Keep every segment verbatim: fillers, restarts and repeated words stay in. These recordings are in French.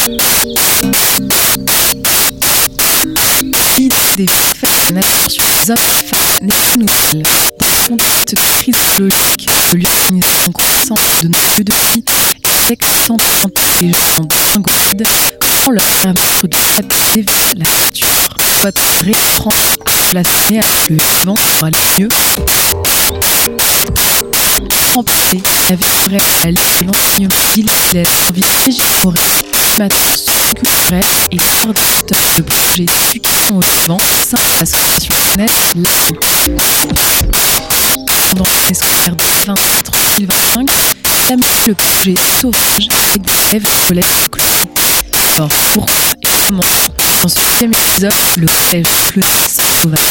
L'idée des faits de la nature sur les hommes et femmes n'est pas nouvelle. Dans le contexte chrysologique de l'urbanisation croissante de nos lieux de vie et l'existence des gens d'ingoïdes, comment leur permettre de s'habituer vers la nature? Doit-on réapprendre à placer avec le vivant pour aller mieux? Emporter la vie réelle et l'enseignement illégal envisagé aurait animateur socioculturel et coordinateur de projets d'éducation au vivant au sein de l'association Net Labo. Pendant l'année scolaire deux mille vingt-quatre deux mille vingt-cinq, il a mené le projet Sauvage avec des élèves du collège de Cloton. Alors, pourquoi et comment? Dans ce deuxième épisode, le collège de Cloton Sauvage.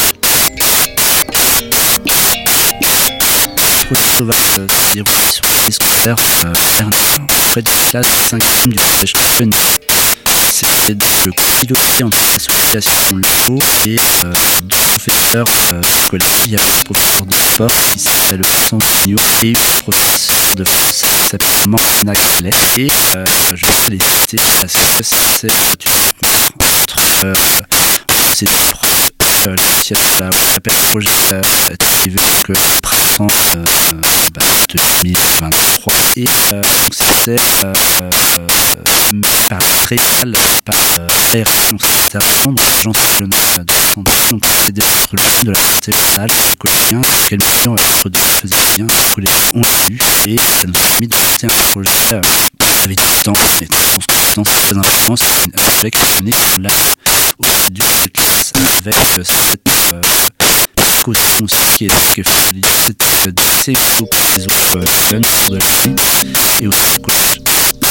Le projet Sauvage se déroule sur l'année scolaire euh, dernière auprès de la classe de cinquième du collège Cloton. C'était le piloté entre l'association Labo et euh, deux professeurs euh, du collège. Il y avait un professeur de sport qui s'appelle Vincent Vigneault et une professeure de français qui s'appelle Morgana Calais. Et euh, je vais les citer parce que c'est une rencontre entre euh, ces deux profs. Euh, L'initiative là, on appelle le projet euh, est arrivé donc, euh, au printemps euh, bah, deux mille vingt-trois et euh, donc c'était euh, euh, par Réal, par euh, A R S, donc c'était intervention de l'agence régionale de la santé, donc c'était des introductions de la santé mentale des collégiens, dans quelle mesure les produits faisaient bien, les collégiens ont lu et ça nous a permis de monter un projet euh, avec du temps, mais je pense que le temps c'est très important, c'est avec une année là au début de classe avec euh, cette euh, caution aussi qui est qui fait l'idée c'était d'accès pour les autres euh, jeunes de la vie et aussi au collège.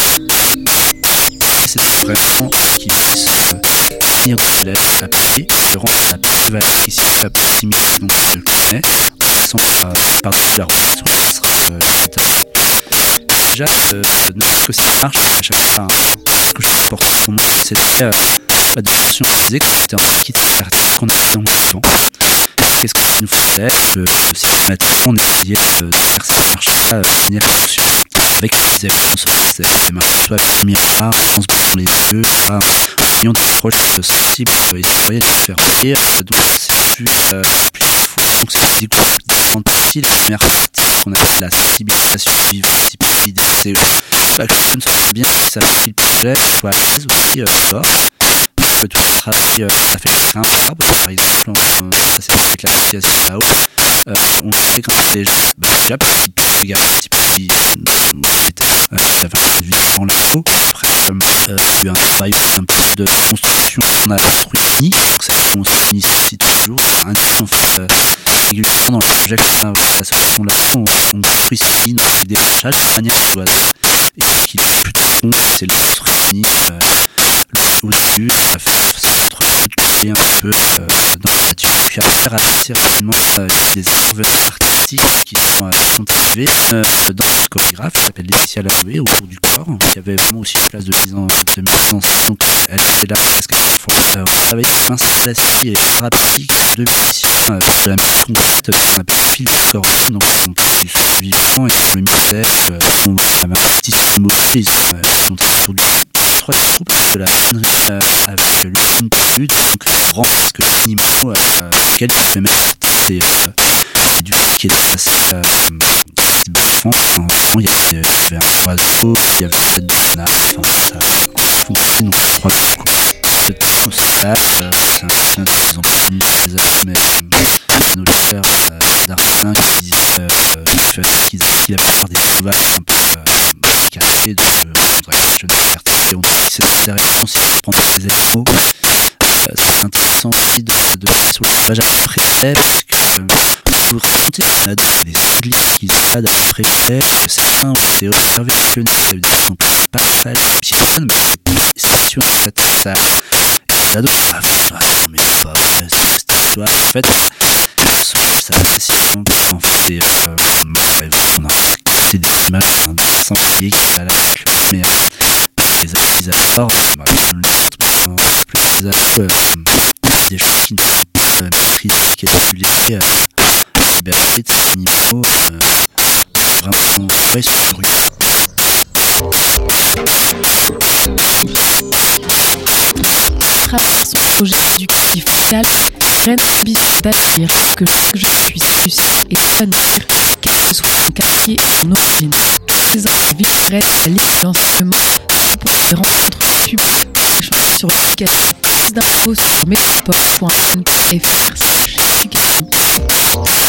C'était vraiment qu'ils puissent euh, venir de l'élève à pied, de rendre la plus valeur ici à proximité, donc je le connais, en passant par, par la route, où ça sera euh, déjà, euh, ne serait-ce que ça marche, à chaque fois, hein, que je porte pour moi, c'était euh, la dimension qu'on disait qu'on était en quitte quartier, qu'on était dans le vivant. Qu'est-ce que ça nous faisait? Que systématiquement, on essayait de, de faire cette marche-là de manière fonction. Avec les élèves, on se faisait des marches, soit avec le miroir, on se bougeant les yeux, en ayant des approches sensibles et historiennes différentes. Et euh, donc, c'est plus, euh, plus fou. Donc, c'est du coup, différentes parties. La première partie qu'on appelle la sensibilisation vivante, l'idée, c'est bah, que je ne soit bien, que ça fait le projet, soit à l'aise aussi, euh, dehors. Que tout le travail euh, a fait le train arbre, par exemple, on, ça c'est avec l'association là-haut. Euh, on fait quand on était bah, déjà parce qu'il peut regarder un petit peu qui était euh, avait un point de vue différent là-haut. Après, euh, il y a eu un travail un peu de construction qu'on a construit uni, donc ça on se finit aussi toujours. Un on fait euh, régulièrement dans le projet qu'on a avec l'association là-haut, on, on construit ce uni dans des décrochages de manière oiseau. Et ce qui est plutôt con, c'est le construit uni. Euh, au début, ça va faire notre couler un peu euh, dans la nature. Puis après, assez rapidement, euh, il y a des intervenants artistiques qui sont, euh, sont arrivés euh, dans le chorégraphe qui s'appelle Laetitia Laroué autour du corps. Il y avait vraiment aussi une place de mise en, de mise en scène. Donc, elle était là parce qu'elle euh, on travaille avec installation et thérapeutique de musiciens euh, de la musique concrète qu'on appelle fil de corps. Donc, on parle du son vivant et le mystère. Euh, on avait un petit mobile, ils ont autour du trois groupes de la connerie euh, avec le une lutte, donc grand parce que les animaux euh, auxquels tu peux mettre des euh, du qui est assez euh, bluffant. Il y avait, il y avait un oiseau, il y avait peut-être des canards, enfin ça fonctionne donc je crois que le temps c'est là, euh, c'est un chien qu'ils ont connu des années, mais euh, un auditeur euh, d'Artin qui disait euh, qu'il qu avait peur des sauvages un peu euh, quartier de je ne sais pas et on dit que c'est intéressant aussi de prendre des animaux. Euh, c'est intéressant aussi de, de faire sur le sauvage à peu près parce que euh, vous racontez qu'on a des sangliers qui se baladent à peu près que certains ont été observés avec le nez, ça veut dire qu'ils sont pas très psychopathes, mais c'est stations en fait ça. Et les ados, ah non mais c'est pas vrai, c'est cette histoire. En fait, ça va facilement en fait et euh, bref, on a c'est des images d'un sanglier qui est là mais euh, les utilisateurs bah, comme les ados euh, des choses qui ne sont pas euh, maîtrisées, qui est publiées à la liberté de ces animaux euh, vraiment ouais, sur rue. travers son projet éducatif local, Rennes ambitionne d'agir que chaque jeune puisse réussir et s'épanouir, quel que soit son quartier et son origine. Les enfants vivent Rennes à l'île de l'enseignement, pour des rencontres publiques, échanges sur l'éducation. Plus d'infos sur métropole point n f r slash éducation.